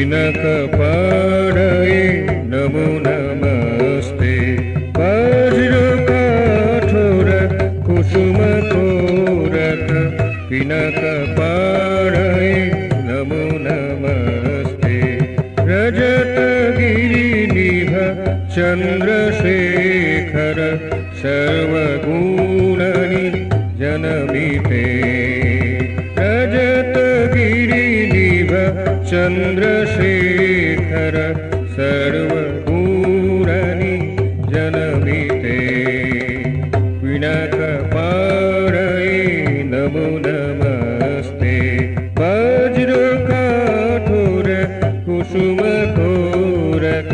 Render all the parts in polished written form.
पिनकपाणये नमो नमस्ते। वज्रकठोर कुसुमकोरक पिनकपाणये नमो नमस्ते। रजतगिरिनिभ चन्द्रशेखर सर्वगुणनि जनमिते। रजतगिरिनिभ चन्द्रशेखर सर्वगुणनि जनमिते। पिनकपाणये नमो नमस्ते। वज्रकठोर कुसुमकोरक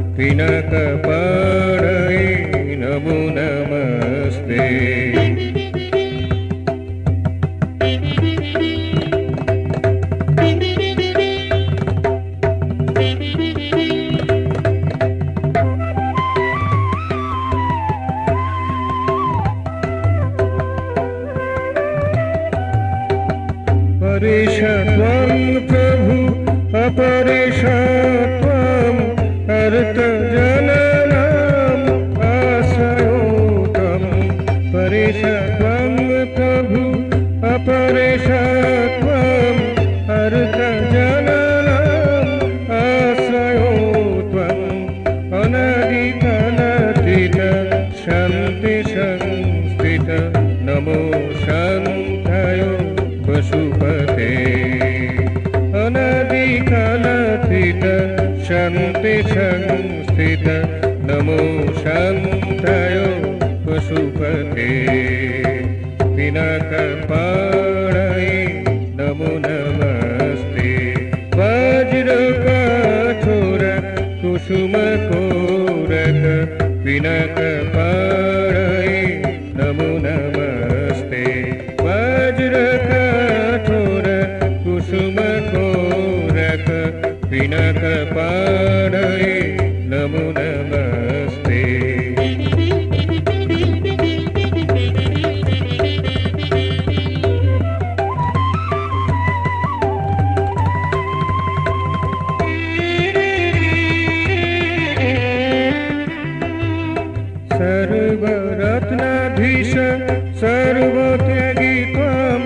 पिनकपाणये नमो नमस्ते। परेश त्वं प्रभु अपरेश त्वं अर्थजननाम् आश्रयो त्वं। परेश त्वं प्रभु अपरेश त्वं अर्थजननाम् आश्रयो त्वं। अनादिकालातीत शान्तिसंस्थित नमो शान्ताय पशुपते। अनादिकालातीत शान्तिसंस्थित नमो शान्ताय पशुपते। पिनकपाणये नमो नमस्ते। वज्रकठोर कुसुमकोरक पिनकपाणये नमो नमस्ते। वज्रकठोर कुसुमकोरक पिनकपाणये नमो नमस्ते। सर्वरत्नाधीश सर्वत्यागी त्वं।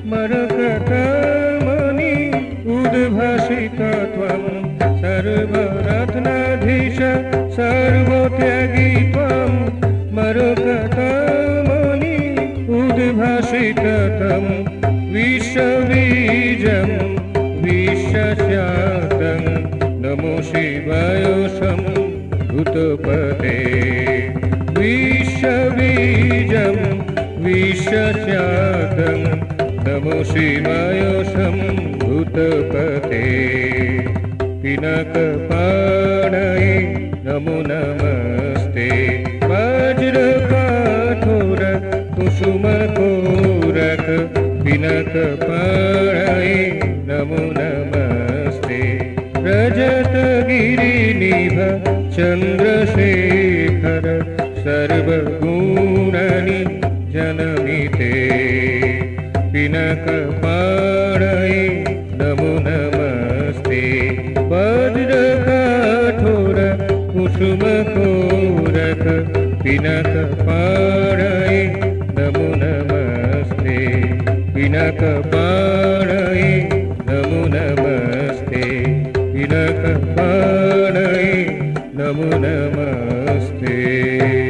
मरकतमणि उद्भासित त्वं। सर्वरत्नाधीश सर्वत्यागी त्वं। मरकतमणि उद्भासित तं। विश्वबीजं विश्वस्यातं नमो शिवाय शम्भुतपते। विश्वबीजं विश्वस्यातं नमो शिवाय शम्भुतपते। पिनकपाणये नमो नमस्ते। वज्रकठोर कुसुमकोरक पिनकपाणये नमो नमस्ते। रजतगिरिनिभ चन्द्रशेखर सर्वगुणनि जनमिते। पिनकपाणये नमो नमस्ते। वज्रकठोर कुसुमकोरक पिनकपाणये नमो नमस्ते। पिनकपाणये नमो नमस्ते। पिनकपाणये नमो नमस्ते।